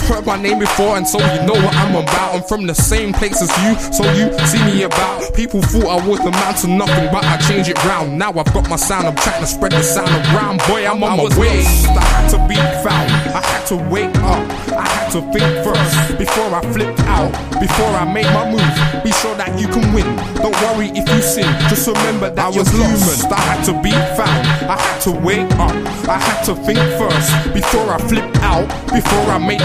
heard my name before, and so you know what I'm about. I'm from the same place as you, so you see me about. People thought I would amount to nothing, but I changed it round. Now I've got my sound, I'm trying to spread the sound around. Boy, I'm on my way. I had to be found, I had to wake up, I had to think first before I flipped out, before I made my move. Be sure that you can win, don't worry if you sin, just remember that I was human. I had to be found, I had to wake up, I had to think first before I flipped out, before I made